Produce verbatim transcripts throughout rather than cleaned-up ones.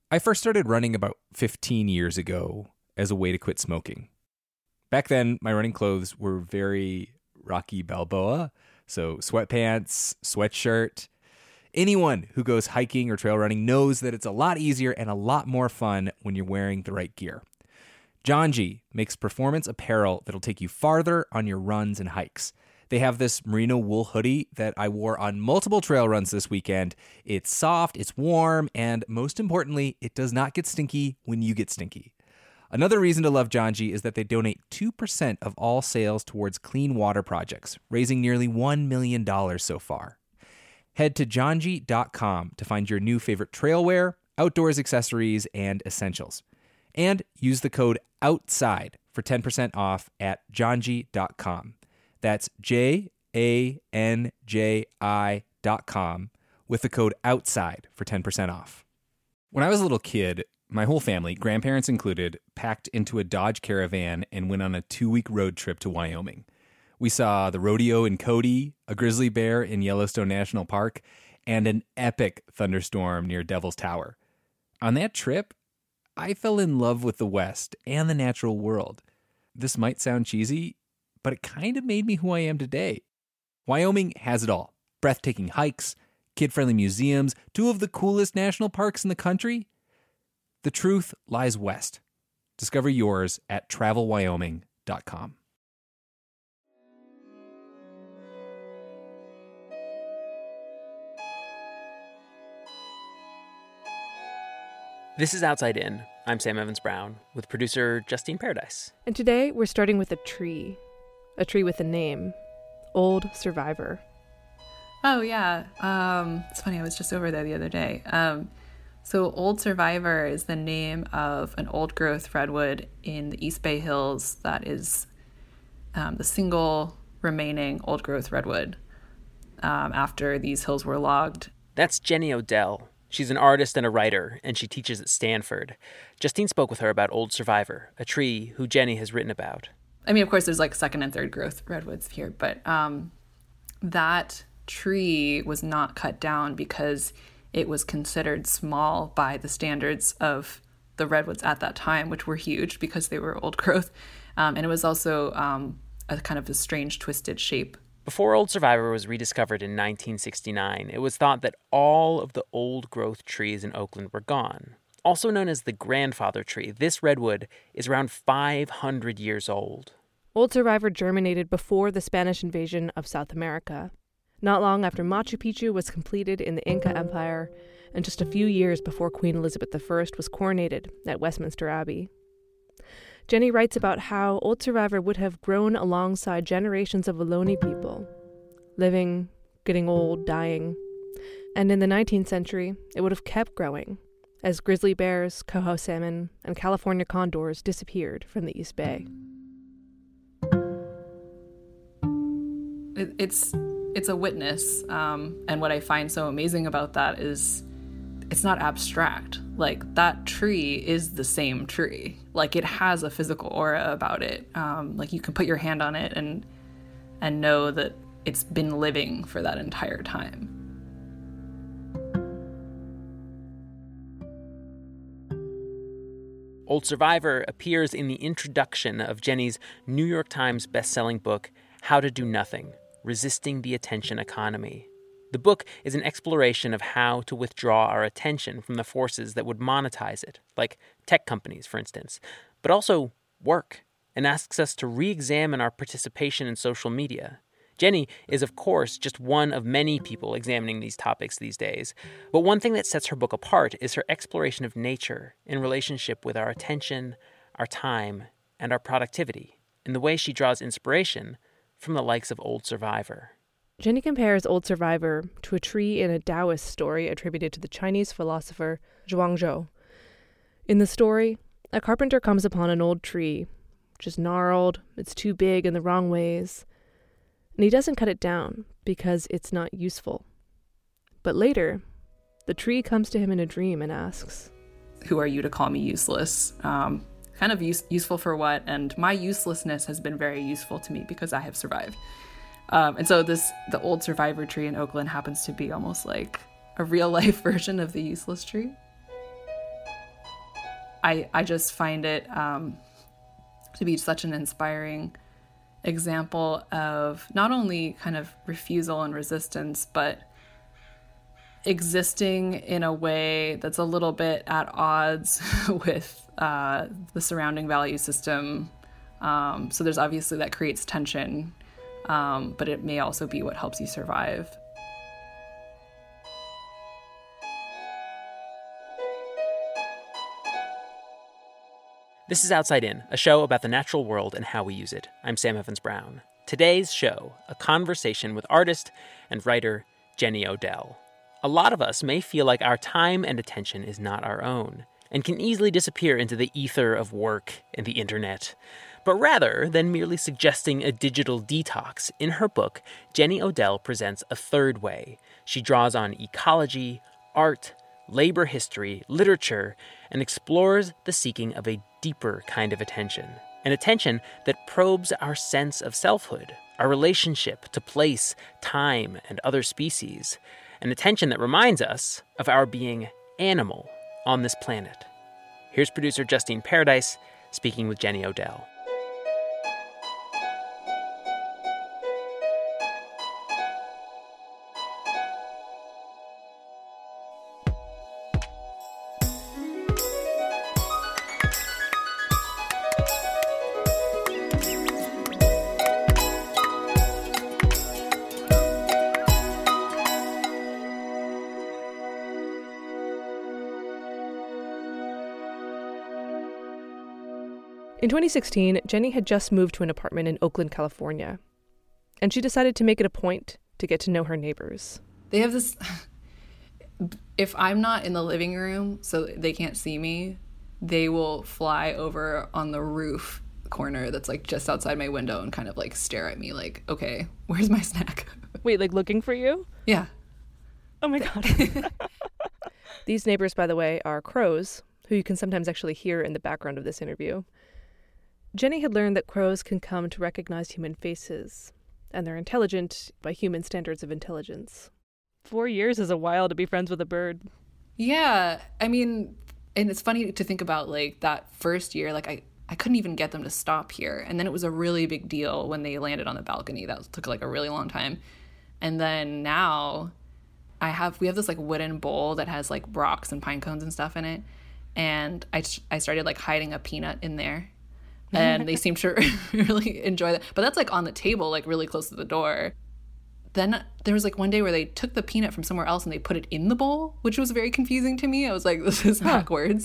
I first started running about fifteen years ago as a way to quit smoking. Back then, my running clothes were very Rocky Balboa, so sweatpants, sweatshirt. Anyone who goes hiking or trail running knows that it's a lot easier and a lot more fun when you're wearing the right gear. Janji makes performance apparel that'll take you farther on your runs and hikes. They have this merino wool hoodie that I wore on multiple trail runs this weekend. It's soft, it's warm, and most importantly, it does not get stinky when you get stinky. Another reason to love Janji is that they donate two percent of all sales towards clean water projects, raising nearly one million dollars so far. Head to janji dot com to find your new favorite trail wear, outdoors accessories, and essentials. And use the code OUTSIDE for ten percent off at janji dot com. That's J A N J I dot com with the code OUTSIDE for ten percent off. When I was a little kid, my whole family, grandparents included, packed into a Dodge Caravan and went on a two-week road trip to Wyoming. We saw the rodeo in Cody, a grizzly bear in Yellowstone National Park, and an epic thunderstorm near Devil's Tower. On that trip, I fell in love with the West and the natural world. This might sound cheesy, but it kind of made me who I am today. Wyoming has it all. Breathtaking hikes, kid-friendly museums, two of the coolest national parks in the country. The truth lies west. Discover yours at travel wyoming dot com. This is Outside In. I'm Sam Evans-Brown with producer Justine Paradise. And today we're starting with a tree. A tree with a name. Old Survivor. Oh, yeah. Um, it's funny, I was just over there the other day. Um, so Old Survivor is the name of an old-growth redwood in the East Bay Hills that is um, the single remaining old-growth redwood um, after these hills were logged. That's Jenny Odell. She's an artist and a writer, and she teaches at Stanford. Justine spoke with her about Old Survivor, a tree who Jenny has written about. I mean, of course, there's like second and third growth redwoods here, but um, that tree was not cut down because it was considered small by the standards of the redwoods at that time, which were huge because they were old growth. Um, and it was also um, a kind of a strange twisted shape. Before Old Survivor was rediscovered in nineteen sixty-nine, it was thought that all of the old growth trees in Oakland were gone. Also known as the grandfather tree, this redwood is around five hundred years old. Old Survivor germinated before the Spanish invasion of South America, not long after Machu Picchu was completed in the Inca Empire, and just a few years before Queen Elizabeth the First was coronated at Westminster Abbey. Jenny writes about how Old Survivor would have grown alongside generations of Ohlone people, living, getting old, dying. And in the nineteenth century, it would have kept growing, as grizzly bears, coho salmon, and California condors disappeared from the East Bay. It, it's it's a witness, um, and what I find so amazing about that is it's not abstract. Like, that tree is the same tree. Like, it has a physical aura about it. Um, like, you can put your hand on it and and know that it's been living for that entire time. Old Survivor appears in the introduction of Jenny's New York Times best-selling book, How to Do Nothing: Resisting the Attention Economy. The book is an exploration of how to withdraw our attention from the forces that would monetize it, like tech companies, for instance, but also work, and asks us to re-examine our participation in social media. Jenny is, of course, just one of many people examining these topics these days. But one thing that sets her book apart is her exploration of nature in relationship with our attention, our time, and our productivity, in the way she draws inspiration from the likes of Old Survivor. Jenny compares Old Survivor to a tree in a Taoist story attributed to the Chinese philosopher Zhuangzhou. In the story, a carpenter comes upon an old tree, which is gnarled, it's too big in the wrong ways, and he doesn't cut it down because it's not useful. But later, the tree comes to him in a dream and asks, "Who are you to call me useless? Um, kind of use- useful for what? And my uselessness has been very useful to me because I have survived." Um, and so this, the Old Survivor tree in Oakland happens to be almost like a real life version of the useless tree. I, I just find it um, to be such an inspiring example of not only kind of refusal and resistance, but existing in a way that's a little bit at odds with uh, the surrounding value system. Um, so there's obviously that creates tension, um, but it may also be what helps you survive. This is Outside In, a show about the natural world and how we use it. I'm Sam Evans-Brown. Today's show, a conversation with artist and writer Jenny Odell. A lot of us may feel like our time and attention is not our own, and can easily disappear into the ether of work and the internet. But rather than merely suggesting a digital detox, in her book, Jenny Odell presents a third way. She draws on ecology, art, labor history, literature, and explores the seeking of a deeper kind of attention. An attention that probes our sense of selfhood, our relationship to place, time, and other species. An attention that reminds us of our being animal on this planet. Here's producer Justine Paradise speaking with Jenny Odell. In twenty sixteen, Jenny had just moved to an apartment in Oakland, California, and she decided to make it a point to get to know her neighbors. They have this, if I'm not in the living room so they can't see me, they will fly over on the roof corner that's like just outside my window and kind of like stare at me like, okay, where's my snack? Wait, like looking for you? Yeah. Oh my God. These neighbors, by the way, are crows, who you can sometimes actually hear in the background of this interview. Jenny had learned that crows can come to recognize human faces, and they're intelligent by human standards of intelligence. Four years is a while to be friends with a bird. Yeah, I mean, and it's funny to think about, like, that first year, like, I, I couldn't even get them to stop here. And then it was a really big deal when they landed on the balcony. That took, like, a really long time. And then now I have, we have this, like, wooden bowl that has, like, rocks and pine cones and stuff in it. And I, I started, like, hiding a peanut in there. And they seem to really enjoy that. But that's like on the table, like really close to the door. Then there was like one day where they took the peanut from somewhere else and they put it in the bowl, which was very confusing to me. I was like, this is backwards.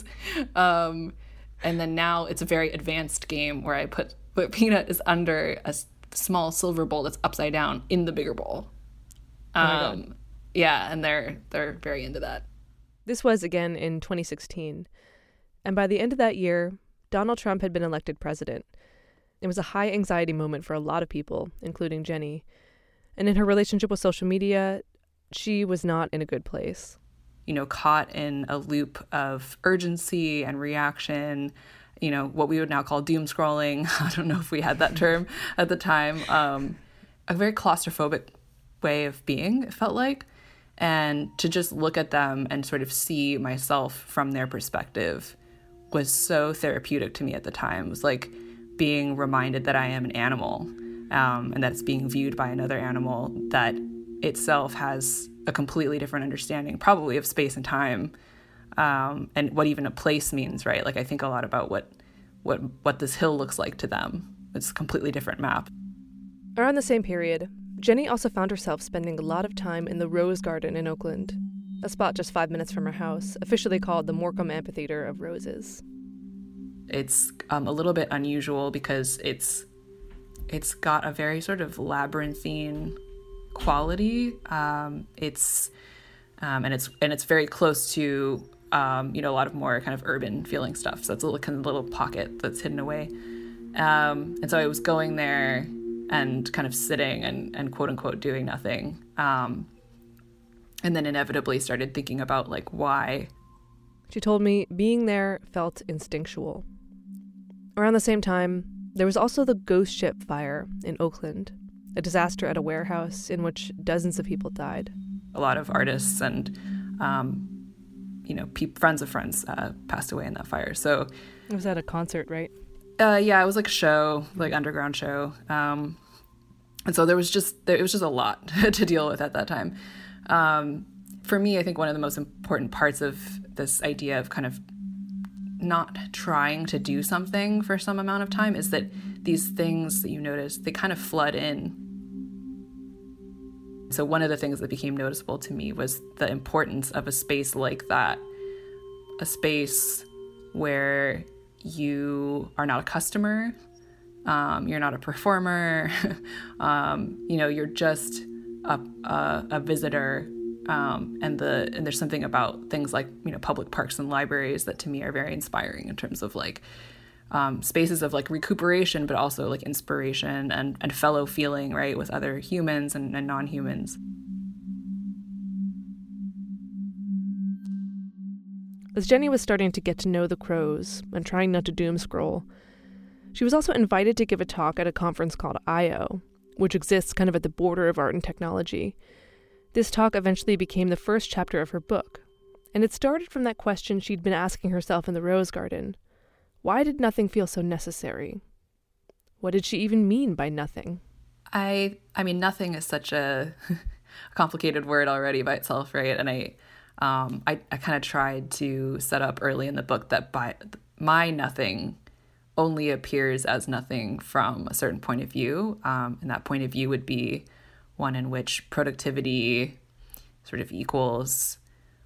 Um, and then now it's a very advanced game where I put, put peanut is under a small silver bowl that's upside down in the bigger bowl. Um, oh my God. Yeah, and they're they're very into that. This was again in twenty sixteen. And by the end of that year, Donald Trump had been elected president. It was a high anxiety moment for a lot of people, including Jenny. And in her relationship with social media, she was not in a good place. You know, caught in a loop of urgency and reaction, you know, what we would now call doom scrolling. I don't know if we had that term at the time. Um, a very claustrophobic way of being, it felt like. And to just look at them and sort of see myself from their perspective was so therapeutic to me at the time. It was like being reminded that I am an animal, um, and that it's being viewed by another animal that itself has a completely different understanding, probably of space and time, um, and what even a place means, right? Like I think a lot about what what what this hill looks like to them. It's a completely different map. Around the same period, Jenny also found herself spending a lot of time in the Rose Garden in Oakland, a spot just five minutes from her house, officially called the Morecambe Amphitheater of Roses. It's um, a little bit unusual because it's it's got a very sort of labyrinthine quality. Um, it's um, and it's and it's very close to um, you know a lot of more kind of urban feeling stuff. So it's a little kind of little pocket that's hidden away. Um, and so I was going there and kind of sitting and, and quote unquote doing nothing. Um, and then inevitably started thinking about like why. She told me being there felt instinctual. Around the same time, there was also the Ghost Ship fire in Oakland, a disaster at a warehouse in which dozens of people died. A lot of artists and um, you know, pe- friends of friends uh, passed away in that fire. So it was at a concert, right? Uh, yeah, it was like a show, like underground show. Um, and so there was just, there, it was just a lot to deal with at that time. Um, for me, I think one of the most important parts of this idea of kind of not trying to do something for some amount of time is that these things that you notice, they kind of flood in. So one of the things that became noticeable to me was the importance of a space like that, a space where you are not a customer, um, you're not a performer, um, you know, you're just a, a, a visitor. Um, and the and there's something about things like, you know, public parks and libraries that to me are very inspiring in terms of like um, spaces of like recuperation, but also like inspiration and, and fellow feeling, right, with other humans and, and non-humans. As Jenny was starting to get to know the Crows and trying not to doom scroll, she was also invited to give a talk at a conference called I O, which exists kind of at the border of art and technology. This talk eventually became the first chapter of her book, and it started from that question she'd been asking herself in the Rose Garden. Why did nothing feel so necessary? What did she even mean by nothing? I I mean, nothing is such a complicated word already by itself, right? And I um, I, I kind of tried to set up early in the book that by my nothing only appears as nothing from a certain point of view, um, and that point of view would be one in which productivity sort of equals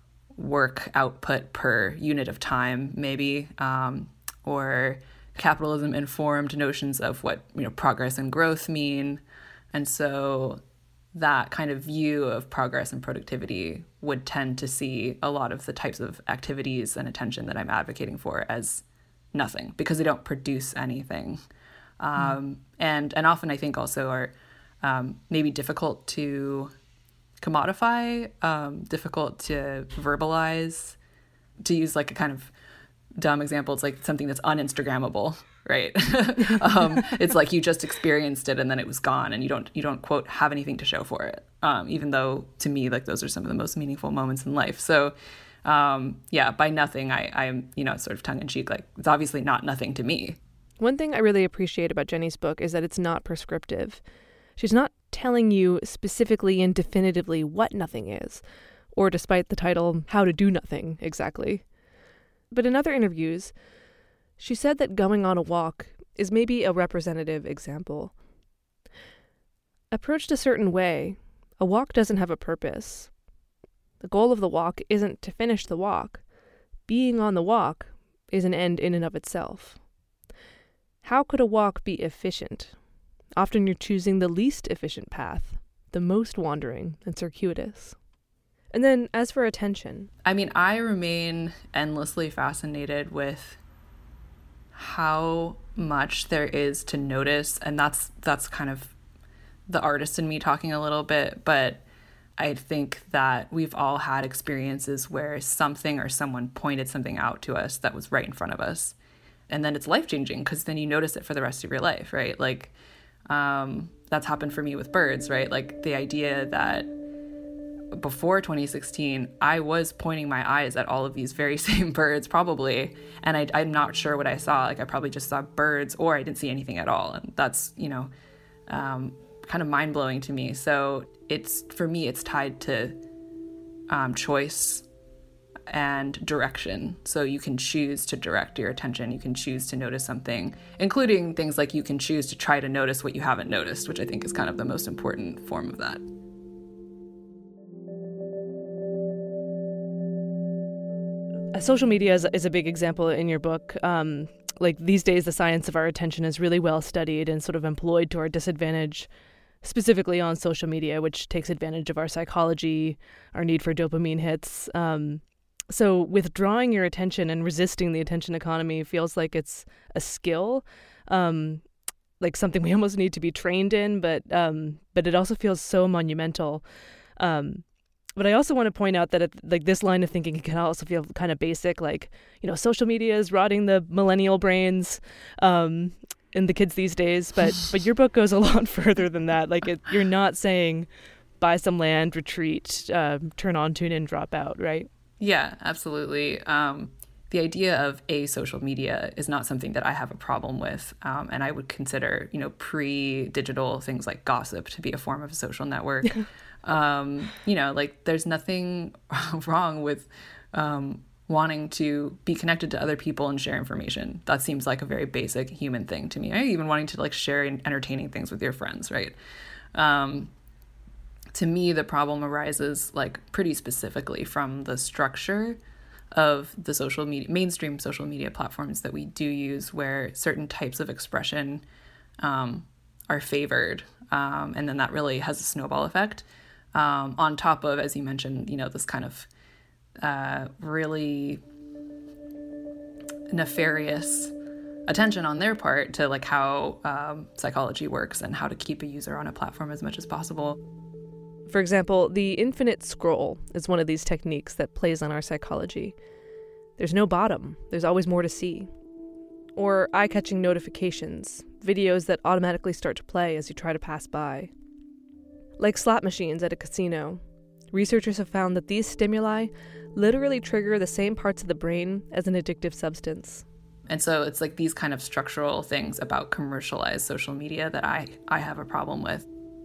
work output per unit of time, maybe, um, or capitalism informed notions of what, you know, progress and growth mean. And so that kind of view of progress and productivity would tend to see a lot of the types of activities and attention that I'm advocating for as nothing, because they don't produce anything. Um, mm. And and often I think also are Um, maybe difficult to commodify, um, difficult to verbalize. To use like a kind of dumb example, it's like something that's uninstagrammable, right? um, it's like you just experienced it and then it was gone, and you don't you don't quote have anything to show for it. Um, even though to me, like those are some of the most meaningful moments in life. So um, yeah, by nothing, I I'm you know sort of tongue in cheek, like it's obviously not nothing to me. One thing I really appreciate about Jenny's book is that it's not prescriptive. She's not telling you specifically and definitively what nothing is, or despite the title, How to Do Nothing, exactly. But in other interviews, she said that going on a walk is maybe a representative example. Approached a certain way, a walk doesn't have a purpose. The goal of the walk isn't to finish the walk. Being on the walk is an end in and of itself. How could a walk be efficient? Often you're choosing the least efficient path, the most wandering and circuitous. And then, as for attention. I mean, I remain endlessly fascinated with how much there is to notice, and that's that's kind of the artist in me talking a little bit, but I think that we've all had experiences where something or someone pointed something out to us that was right in front of us. And then it's life-changing because then you notice it for the rest of your life, right? Like, Um, that's happened for me with birds, right? Like the idea that before twenty sixteen, I was pointing my eyes at all of these very same birds probably, and I, I'm not sure what I saw. Like I probably just saw birds or I didn't see anything at all. And that's, you know, um, kind of mind-blowing to me. So it's, for me, it's tied to um, choice and direction. So you can choose to direct your attention. You can choose to notice something, including things like you can choose to try to notice what you haven't noticed, which I think is kind of the most important form of that. Social media is, is a big example in your book. Um, like these days, the science of our attention is really well studied and sort of employed to our disadvantage, specifically on social media, which takes advantage of our psychology, our need for dopamine hits. Um, So withdrawing your attention and resisting the attention economy feels like it's a skill, um, like something we almost need to be trained in, but um, but it also feels so monumental. Um, but I also want to point out that it, like this line of thinking can also feel kind of basic, like, you know, social media is rotting the millennial brains um, and the kids these days. But but your book goes a lot further than that. Like it, you're not saying buy some land, retreat, uh, turn on, tune in, drop out, right? Yeah, absolutely. Um, the idea of a social media is not something that I have a problem with. Um, and I would consider, you know, pre-digital things like gossip to be a form of a social network. um, you know, like there's nothing wrong with um, wanting to be connected to other people and share information. That seems like a very basic human thing to me. Or even wanting to like share entertaining things with your friends, right? Um, to me, the problem arises like pretty specifically from the structure of the social media, mainstream social media platforms that we do use, where certain types of expression um, are favored. Um, and then that really has a snowball effect um, on top of, as you mentioned, you know, this kind of uh, really nefarious attention on their part to like how um, psychology works and how to keep a user on a platform as much as possible. For example, the infinite scroll is one of these techniques that plays on our psychology. There's no bottom. There's always more to see. Or eye-catching notifications, videos that automatically start to play as you try to pass by. Like slot machines at a casino, researchers have found that these stimuli literally trigger the same parts of the brain as an addictive substance. And so it's like these kind of structural things about commercialized social media that I, I have a problem with.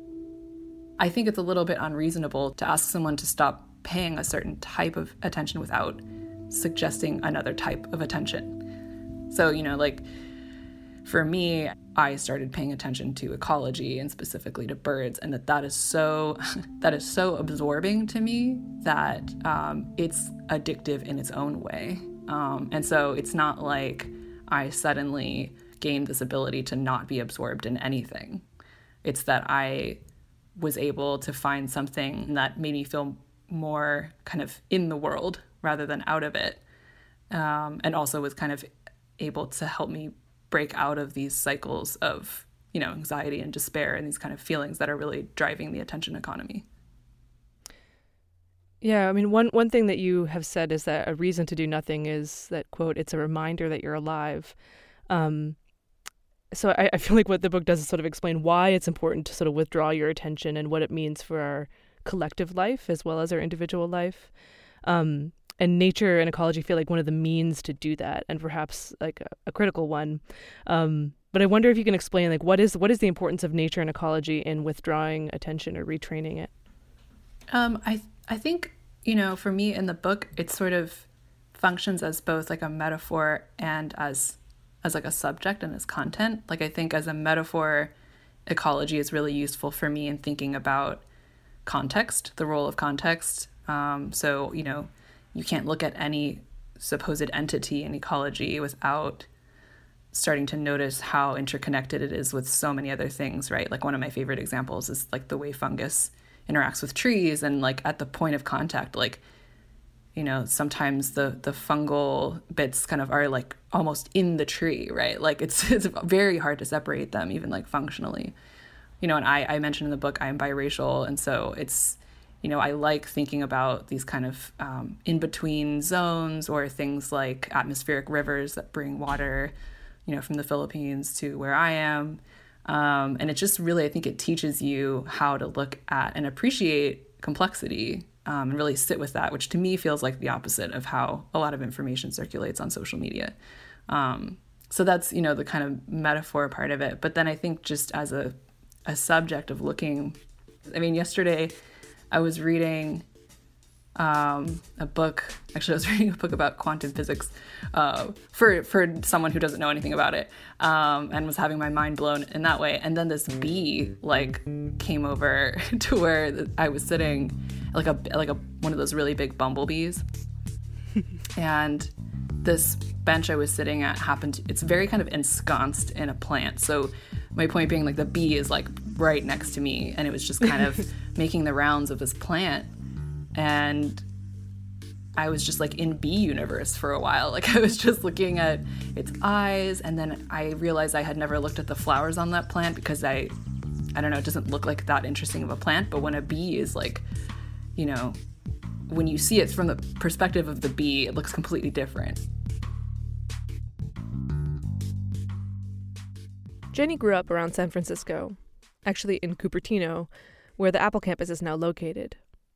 I think it's a little bit unreasonable to ask someone to stop paying a certain type of attention without suggesting another type of attention. So, you know, like for me, I started paying attention to ecology and specifically to birds, and that that is so that is so absorbing to me that um, it's addictive in its own way. Um, and so it's not like I suddenly gained this ability to not be absorbed in anything. It's that I was able to find something that made me feel more kind of in the world rather than out of it. Um, and also was kind of able to help me break out of these cycles of, you know, anxiety and despair and these kind of feelings that are really driving the attention economy. Yeah, I mean, one, one thing that you have said is that a reason to do nothing is that, quote, it's a reminder that you're alive. Um, so I, I feel like what the book does is sort of explain why it's important to sort of withdraw your attention and what it means for our collective life as well as our individual life. Um, and nature and ecology feel like one of the means to do that, and perhaps like a, a critical one. Um, but I wonder if you can explain, like, what is what is the importance of nature and ecology in withdrawing attention or retraining it? Um, I I think, you know, for me in the book, it sort of functions as both like a metaphor and as as like a subject and as content. Like I think as a metaphor, ecology is really useful for me in thinking about context, the role of context. Um, so, you know, you can't look at any supposed entity in ecology without starting to notice how interconnected it is with so many other things, right? Like one of my favorite examples is like the way fungus interacts with trees, and like at the point of contact, like, you know, sometimes the the fungal bits kind of are like almost in the tree, right? Like it's it's very hard to separate them, even like functionally. You know, and I, I mentioned in the book I'm biracial, and so it's, you know, I like thinking about these kind of um, in-between zones, or things like atmospheric rivers that bring water, you know, from the Philippines to where I am. Um, and it just really, I think it teaches you how to look at and appreciate complexity um, and really sit with that, which to me feels like the opposite of how a lot of information circulates on social media. Um, so that's, you know, the kind of metaphor part of it. But then I think just as a, a subject of looking, I mean, yesterday I was reading um, a book, actually I was reading a book about quantum physics uh, for, for someone who doesn't know anything about it, um, and was having my mind blown in that way. And then this bee like came over to where I was sitting, like a, like a, one of those really big bumblebees. And this bench I was sitting at happened to, it's very kind of ensconced in a plant. So my point being, like, the bee is like right next to me, and it was just kind of making the rounds of this plant. And I was just like in bee universe for a while. Like I was just looking at its eyes, and then I realized I had never looked at the flowers on that plant because I, I don't know, it doesn't look like that interesting of a plant. But when a bee is like, you know, when you see it from the perspective of the bee, it looks completely different. Jenny grew up around San Francisco, actually in Cupertino, where the Apple campus is now located.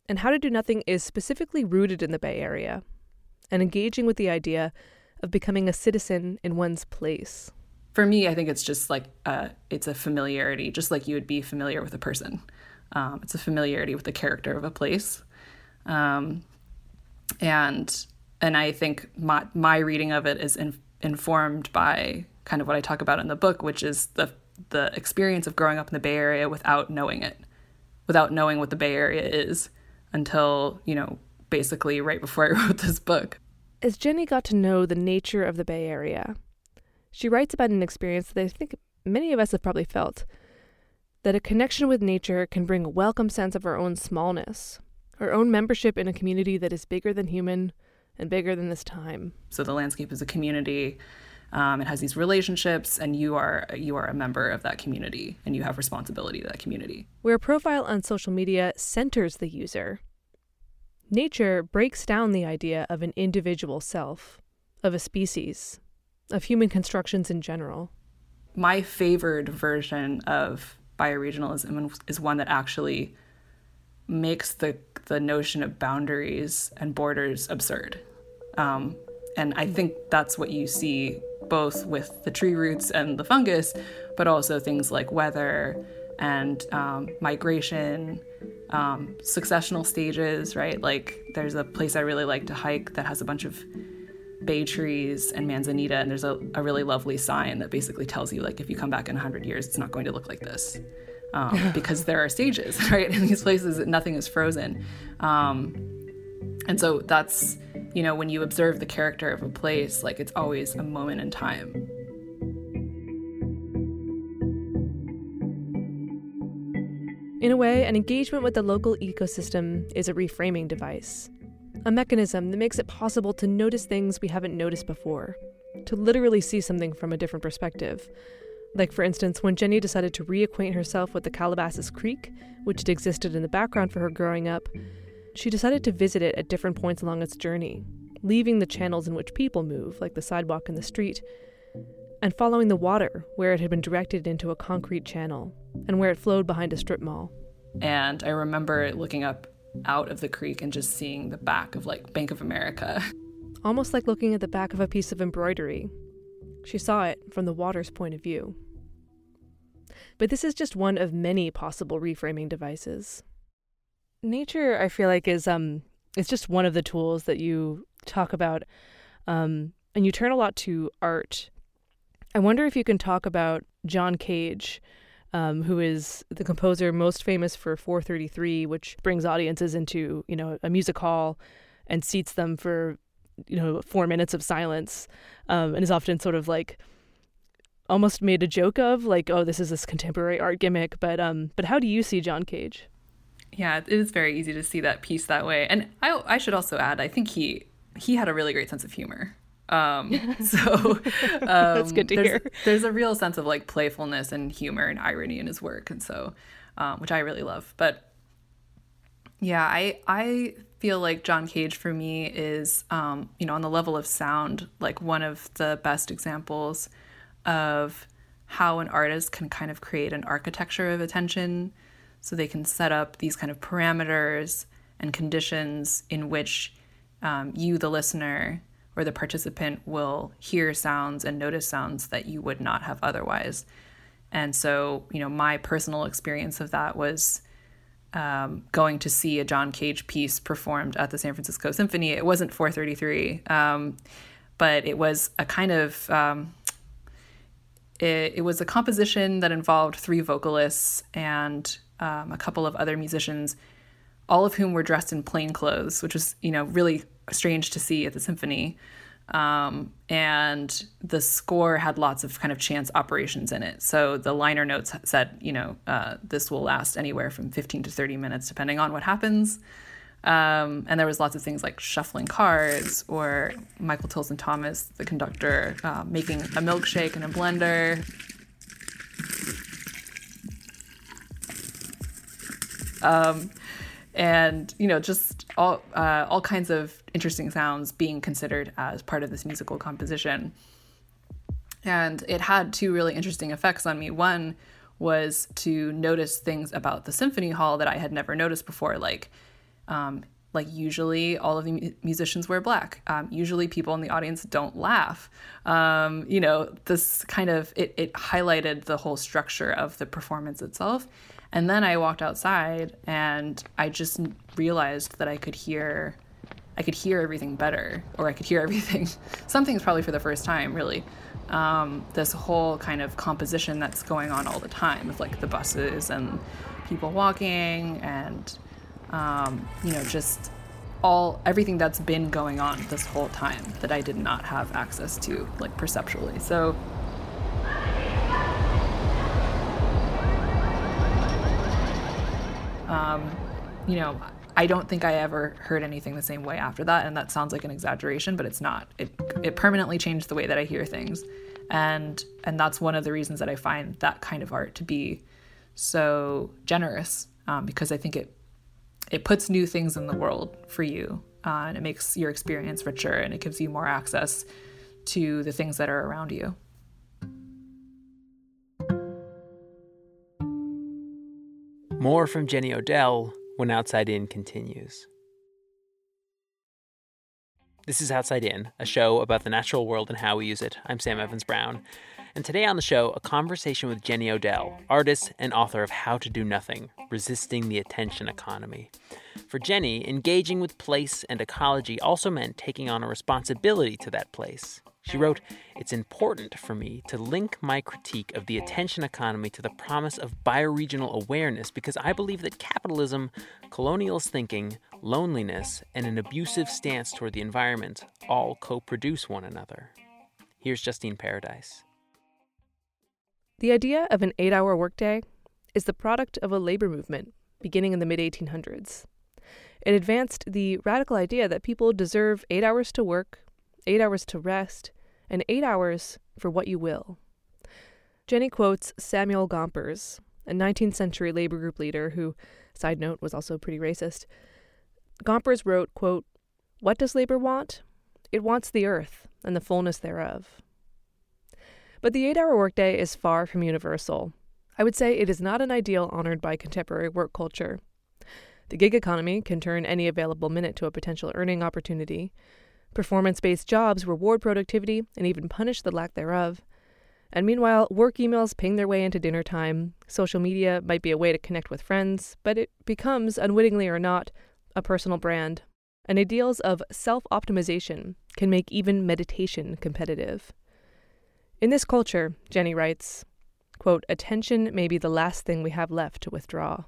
And How to Do Nothing is specifically rooted in the Bay Area and engaging with the idea of becoming a citizen in one's place. For me, I think it's just like, uh, it's a familiarity, just like you would be familiar with a person. Um, it's a familiarity with the character of a place. Um, and and I think my, my reading of it is in, informed by kind of what I talk about in the book, which is the the experience of growing up in the Bay Area without knowing it, without knowing what the Bay Area is until, you know, basically right before I wrote this book. As Jenny got to know the nature of the Bay Area, she writes about an experience that I think many of us have probably felt, that a connection with nature can bring a welcome sense of our own smallness, our own membership in a community that is bigger than human and bigger than this time. So the landscape is a community. Um, it has these relationships, and you are you are a member of that community, and you have responsibility to that community. Where a profile on social media centers the user, nature breaks down the idea of an individual self, of a species, of human constructions in general. My favored version of bioregionalism is one that actually makes the the notion of boundaries and borders absurd. Um, and I think that's what you see both with the tree roots and the fungus, but also things like weather and um, migration, um, successional stages, right? Like there's a place I really like to hike that has a bunch of bay trees and manzanita, and there's a, a really lovely sign that basically tells you, like, if you come back in one hundred years, it's not going to look like this. Um, because there are stages, right? In these places, nothing is frozen. Um, and so that's, you know, when you observe the character of a place, like it's always a moment in time. In a way, an engagement with the local ecosystem is a reframing device, a mechanism that makes it possible to notice things we haven't noticed before, to literally see something from a different perspective. Like, for instance, when Jenny decided to reacquaint herself with the Calabasas Creek, which had existed in the background for her growing up, she decided to visit it at different points along its journey, leaving the channels in which people move, like the sidewalk and the street, and following the water, where it had been directed into a concrete channel, and where it flowed behind a strip mall. And I remember looking up out of the creek and just seeing the back of, like, Bank of America. Almost like looking at the back of a piece of embroidery. She saw it from the water's point of view. But this is just one of many possible reframing devices. Nature, I feel like, is um, it's just one of the tools that you talk about, um, and you turn a lot to art. I wonder if you can talk about John Cage, um, who is the composer most famous for four thirty-three, which brings audiences into, you know, a music hall and seats them for, you know, four minutes of silence, um, and is often sort of like almost made a joke of, like, oh, this is this contemporary art gimmick. But um, but how do you see John Cage? Yeah, it is very easy to see that piece that way. And I I should also add, I think he he had a really great sense of humor. Um, so um, That's good to there's, hear. There's a real sense of, like, playfulness and humor and irony in his work, and so um, which I really love. But yeah, I I feel like John Cage for me is um, you know, on the level of sound, like one of the best examples of how an artist can kind of create an architecture of attention. So they can set up these kind of parameters and conditions in which um, you, the listener, or the participant will hear sounds and notice sounds that you would not have otherwise. And so, you know, my personal experience of that was um, going to see a John Cage piece performed at the San Francisco Symphony. It wasn't four thirty-three, um, but it was a kind of... Um, it, it was a composition that involved three vocalists and um, a couple of other musicians, all of whom were dressed in plain clothes, which was, you know, really strange to see at the symphony. Um, and the score had lots of kind of chance operations in it. So the liner notes said, you know, uh, this will last anywhere from fifteen to thirty minutes, depending on what happens. Um, and there was lots of things like shuffling cards, or Michael Tilson Thomas, the conductor, uh, making a milkshake in a blender. Um, and, you know, just all uh, all kinds of interesting sounds being considered as part of this musical composition. And it had two really interesting effects on me. One was to notice things about the symphony hall that I had never noticed before, like Um, like usually all of the mu- musicians wear black. Um, usually people in the audience don't laugh. Um, you know, this kind of, it, it highlighted the whole structure of the performance itself. And then I walked outside and I just realized that I could hear, I could hear everything better, or I could hear everything, some things probably for the first time, really. Um, this whole kind of composition that's going on all the time with like the buses and people walking and, um, you know, just all, everything that's been going on this whole time that I did not have access to, like perceptually. So, um, you know, I don't think I ever heard anything the same way after that, and that sounds like an exaggeration, but it's not. It it permanently changed the way that I hear things, and and that's one of the reasons that I find that kind of art to be so generous, um, because I think it it puts new things in the world for you, uh, and it makes your experience richer, and it gives you more access to the things that are around you. More from Jenny Odell when Outside In continues. This is Outside In, a show about the natural world and how we use it. I'm Sam Evans-Brown. And today on the show, a conversation with Jenny Odell, artist and author of How to Do Nothing, Resisting the Attention Economy. For Jenny, engaging with place and ecology also meant taking on a responsibility to that place. She wrote, "It's important for me to link my critique of the attention economy to the promise of bioregional awareness because I believe that capitalism, colonialist thinking, loneliness, and an abusive stance toward the environment all co-produce one another." Here's Justine Paradise. The idea of an eight-hour workday is the product of a labor movement beginning in the mid eighteen hundreds. It advanced the radical idea that people deserve eight hours to work, eight hours to rest, and eight hours for what you will. Jenny quotes Samuel Gompers, a nineteenth century labor group leader who, side note, was also pretty racist. Gompers wrote, quote, "What does labor want? It wants the earth and the fullness thereof." But the eight-hour workday is far from universal. I would say it is not an ideal honored by contemporary work culture. The gig economy can turn any available minute to a potential earning opportunity. Performance-based jobs reward productivity and even punish the lack thereof. And meanwhile, work emails ping their way into dinner time. Social media might be a way to connect with friends, but it becomes, unwittingly or not, a personal brand. And ideals of self-optimization can make even meditation competitive. In this culture, Jenny writes, quote, "Attention may be the last thing we have left to withdraw."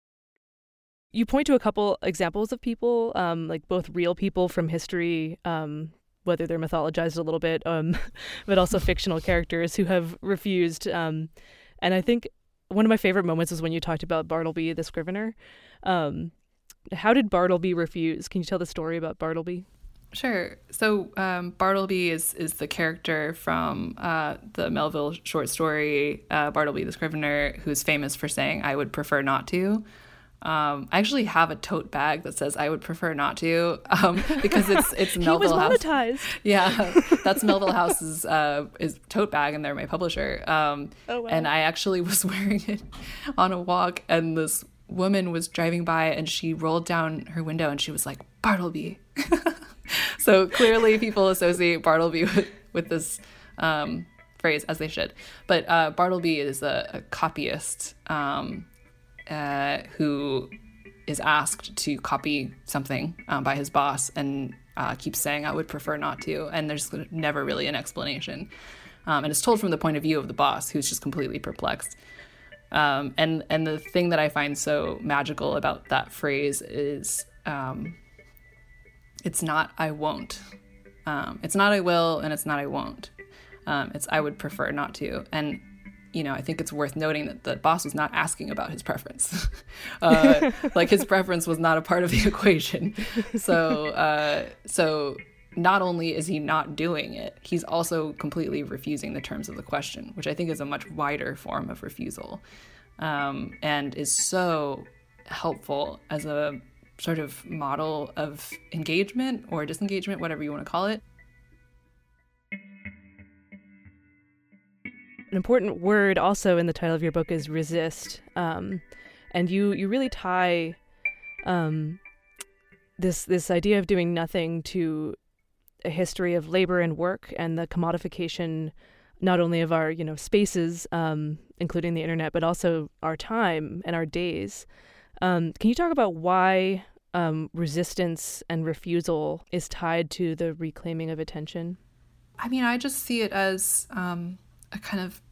You point to a couple examples of people, um, like both real people from history, um, whether they're mythologized a little bit, um, but also fictional characters who have refused. Um, and I think one of my favorite moments was when you talked about Bartleby the Scrivener. Um, how did Bartleby refuse? Can you tell the story about Bartleby? Sure. So um, Bartleby is is the character from uh, the Melville short story, uh, Bartleby the Scrivener, who's famous for saying, "I would prefer not to." Um, I actually have a tote bag that says "I would prefer not to" um, because it's it's Melville House. He was monetized. Yeah, that's Melville House's uh, is tote bag, and they're my publisher. Um, oh, wow. And I actually was wearing it on a walk, and this woman was driving by, and she rolled down her window, and she was like, "Bartleby." So clearly people associate Bartleby with, with this um, phrase, as they should. But uh, Bartleby is a, a copyist um, uh, who is asked to copy something um, by his boss and uh, keeps saying, "I would prefer not to." And there's never really an explanation. Um, and it's told from the point of view of the boss, who's just completely perplexed. Um, and, and the thing that I find so magical about that phrase is... Um, It's not "I won't." Um, it's not "I will" and it's not "I won't." Um, it's "I would prefer not to." And, you know, I think it's worth noting that the boss was not asking about his preference. uh, like his preference was not a part of the equation. So, uh, so not only is he not doing it, he's also completely refusing the terms of the question, which I think is a much wider form of refusal, um, and is so helpful as a sort of model of engagement or disengagement, whatever you want to call it. An important word also in the title of your book is resist. Um, and you, you really tie um, this this idea of doing nothing to a history of labor and work and the commodification not only of our, you know, spaces, um, including the internet, but also our time and our days. Um, can you talk about why um, resistance and refusal is tied to the reclaiming of attention? I mean, I just see it as um, a kind of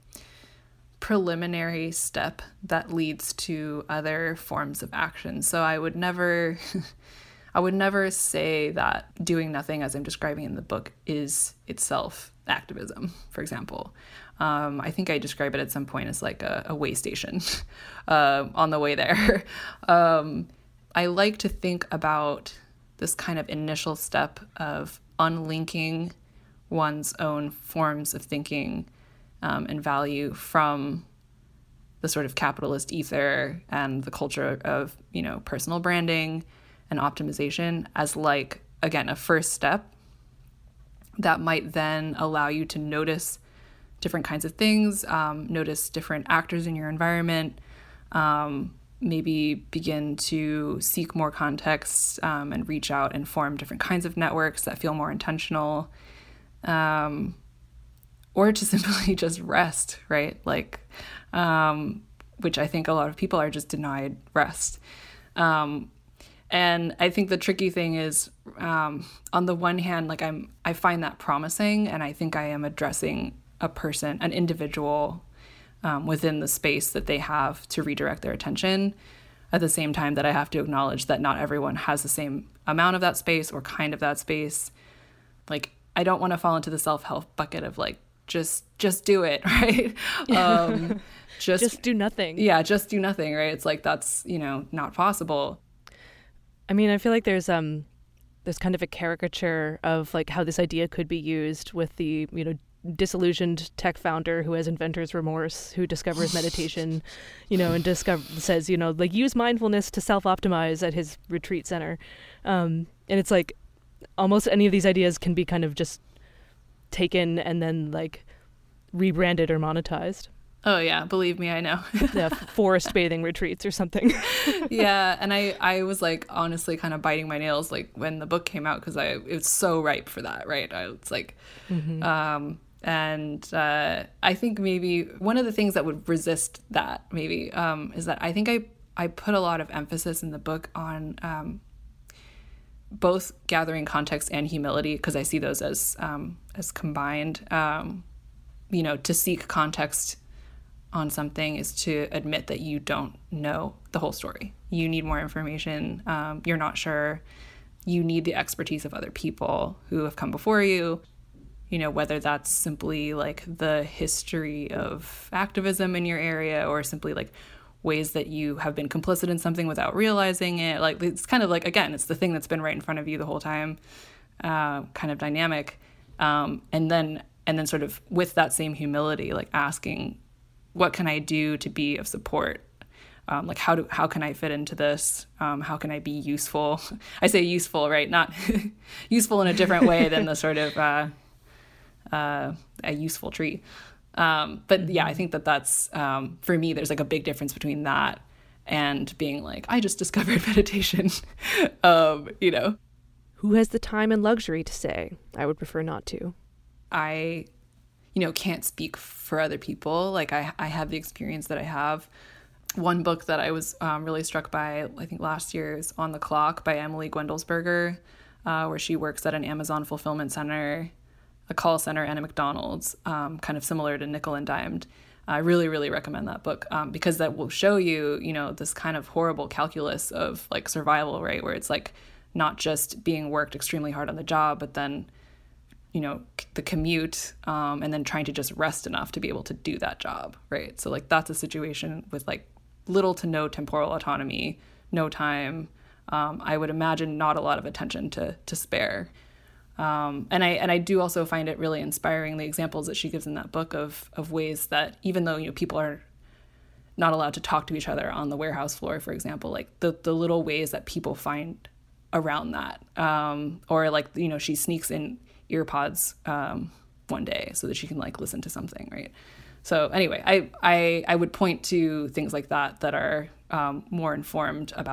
preliminary step that leads to other forms of action. So I would never, I would never say that doing nothing, as I'm describing in the book, is itself activism, for example. Um, I think I describe it at some point as like a, a way station uh, on the way there. um, I like to think about this kind of initial step of unlinking one's own forms of thinking um, and value from the sort of capitalist ether and the culture of, you know, personal branding and optimization as like, again, a first step that might then allow you to notice different kinds of things, um, notice different actors in your environment, um, maybe begin to seek more context um, and reach out and form different kinds of networks that feel more intentional, um, or to simply just rest, right? Like, um, which I think a lot of people are just denied rest. Um, And I think the tricky thing is, um, on the one hand, like I'm, I find that promising, and I think I am addressing a person, an individual, um, within the space that they have to redirect their attention. At the same time, that I have to acknowledge that not everyone has the same amount of that space or kind of that space. Like, I don't want to fall into the self-help bucket of like just just do it, right? um, just just do nothing. Yeah, just do nothing, right? It's like that's, you know, not possible. I mean, I feel like there's um there's kind of a caricature of like how this idea could be used with the, you know, disillusioned tech founder who has inventor's remorse, who discovers meditation, you know, and discover says, you know, like use mindfulness to self-optimize at his retreat center. Um, and it's like almost any of these ideas can be kind of just taken and then like rebranded or monetized. Oh yeah, believe me, I know. Yeah, forest bathing retreats or something. Yeah, and I, I was like honestly kind of biting my nails like when the book came out because I it was so ripe for that, right? I was like, mm-hmm. um, and uh, I think maybe one of the things that would resist that maybe um, is that I think I I put a lot of emphasis in the book on um, both gathering context and humility because I see those as um, as combined. Um, you know, to seek context on something is to admit that you don't know the whole story. You need more information. Um, you're not sure. You need the expertise of other people who have come before you. You know, whether that's simply like the history of activism in your area or simply like ways that you have been complicit in something without realizing it. Like it's kind of like, again, it's the thing that's been right in front of you the whole time, uh, kind of dynamic. Um, and then and then sort of with that same humility, like asking, what can I do to be of support? Um, like how do how can I fit into this? Um, how can I be useful? I say useful, right? Not useful in a different way than the sort of uh, uh, a useful tree. Um, but mm-hmm. yeah, I think that that's um, for me. There's like a big difference between that and being like, I just discovered meditation. um, you know, who has the time and luxury to say? I would prefer not to. I. you know, can't speak for other people. Like I, I have the experience that I have. One book that I was um, really struck by, I think last year, is On the Clock by Emily Guendelsberger, uh, where she works at an Amazon fulfillment center, a call center, and a McDonald's, um, kind of similar to Nickel and Dimed. I really, really recommend that book um, because that will show you, you know, this kind of horrible calculus of like survival, right? Where it's like not just being worked extremely hard on the job, but then you know, the commute, um, and then trying to just rest enough to be able to do that job, right? So like that's a situation with like little to no temporal autonomy, no time. Um, I would imagine not a lot of attention to to spare. Um, and I and I do also find it really inspiring the examples that she gives in that book of of ways that even though you know people are not allowed to talk to each other on the warehouse floor, for example, like the the little ways that people find around that, um, or like you know she sneaks in earpods um, one day so that she can like listen to something, right? So anyway, I I, I would point to things like that that are um, more informed about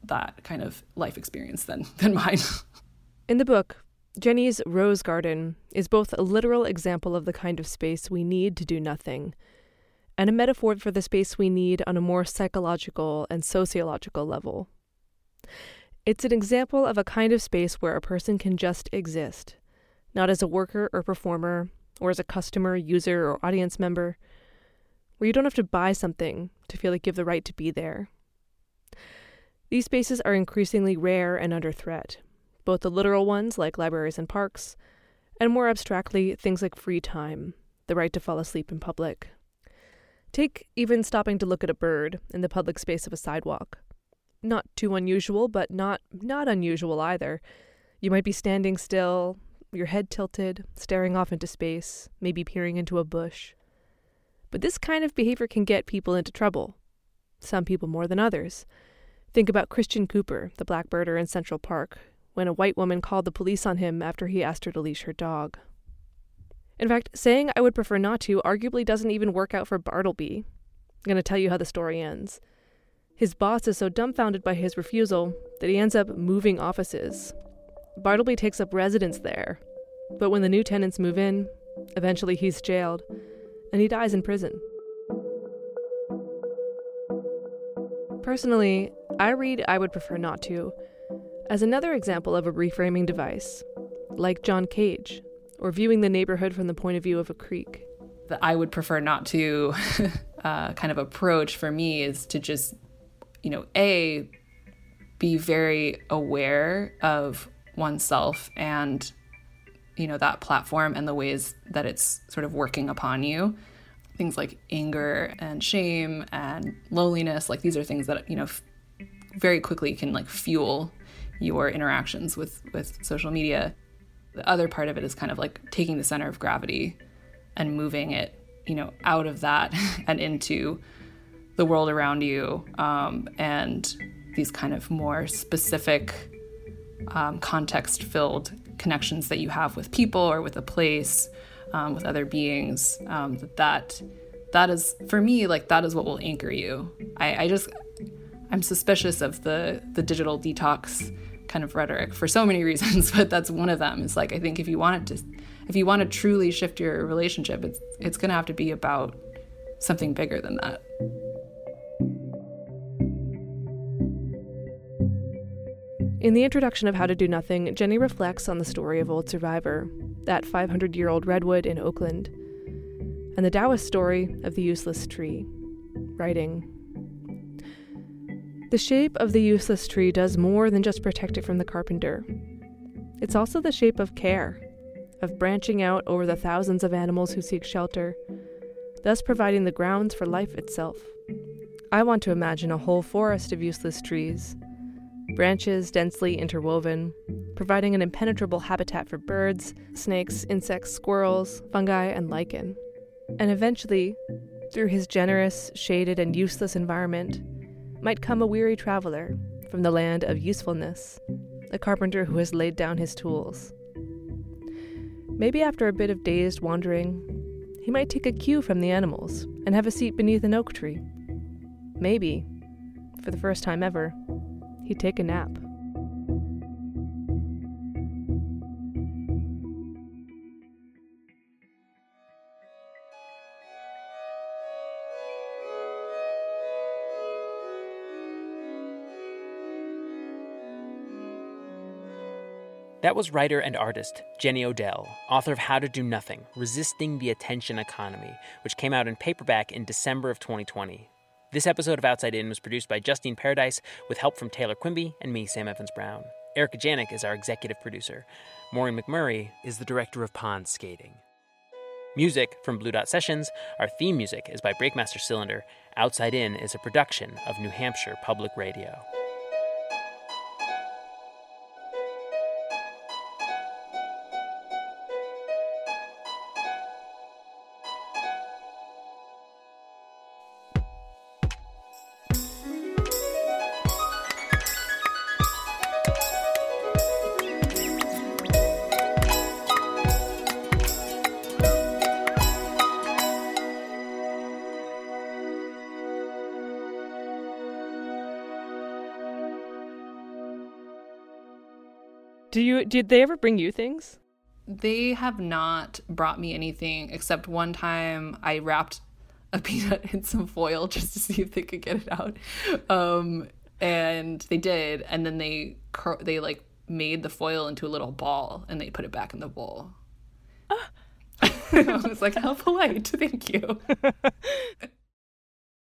that kind of life experience than than mine. In the book, Jenny's Rose Garden is both a literal example of the kind of space we need to do nothing, and a metaphor for the space we need on a more psychological and sociological level. It's an example of a kind of space where a person can just exist, not as a worker or performer, or as a customer, user, or audience member, where you don't have to buy something to feel like you have the right to be there. These spaces are increasingly rare and under threat, both the literal ones like libraries and parks, and more abstractly, things like free time, the right to fall asleep in public. Take even stopping to look at a bird in the public space of a sidewalk. Not too unusual, but not not unusual either. You might be standing still, your head tilted, staring off into space, maybe peering into a bush. But this kind of behavior can get people into trouble. Some people more than others. Think about Christian Cooper, the black birder in Central Park, when a white woman called the police on him after he asked her to leash her dog. In fact, saying I would prefer not to arguably doesn't even work out for Bartleby. I'm going to tell you how the story ends. His boss is so dumbfounded by his refusal that he ends up moving offices. Bartleby takes up residence there, but when the new tenants move in, eventually he's jailed, and he dies in prison. Personally, I read I Would Prefer Not To as another example of a reframing device, like John Cage, or viewing the neighborhood from the point of view of a creek. That I would prefer not to uh, kind of approach for me is to just, you know, A, be very aware of oneself and, you know, that platform and the ways that it's sort of working upon you. Things like anger and shame and loneliness, like these are things that, you know, f- very quickly can like fuel your interactions with, with social media. The other part of it is kind of like taking the center of gravity and moving it, you know, out of that and into the world around you, um, and these kind of more specific um, context-filled connections that you have with people or with a place, um, with other beings. Um, that that that is, for me, like that is what will anchor you. I, I just I'm suspicious of the the digital detox kind of rhetoric for so many reasons, but that's one of them. Is like, I think if you want it to, if you want to truly shift your relationship, it's it's going to have to be about something bigger than that. In the introduction of How to Do Nothing, Jenny reflects on the story of Old Survivor, that five hundred year old redwood in Oakland, and the Taoist story of the useless tree, writing, "The shape of the useless tree does more than just protect it from the carpenter. It's also the shape of care, of branching out over the thousands of animals who seek shelter, thus providing the grounds for life itself. I want to imagine a whole forest of useless trees, branches densely interwoven, providing an impenetrable habitat for birds, snakes, insects, squirrels, fungi, and lichen. And eventually, through his generous, shaded, and useless environment, might come a weary traveler from the land of usefulness, a carpenter who has laid down his tools. Maybe after a bit of dazed wandering, he might take a cue from the animals and have a seat beneath an oak tree. Maybe, for the first time ever, he'd take a nap." That was writer and artist Jenny Odell, author of How to Do Nothing, Resisting the Attention Economy, which came out in paperback in December of twenty twenty. This episode of Outside In was produced by Justine Paradise with help from Taylor Quimby and me, Sam Evans-Brown. Erica Janik is our executive producer. Maureen McMurray is the director of pond skating. Music from Blue Dot Sessions. Our theme music is by Breakmaster Cylinder. Outside In is a production of New Hampshire Public Radio. Do you did they ever bring you things? They have not brought me anything except one time I wrapped a peanut in some foil just to see if they could get it out. Um, and they did, and then they cur- they like made the foil into a little ball and they put it back in the bowl. Ah. I was like, how polite. Thank you.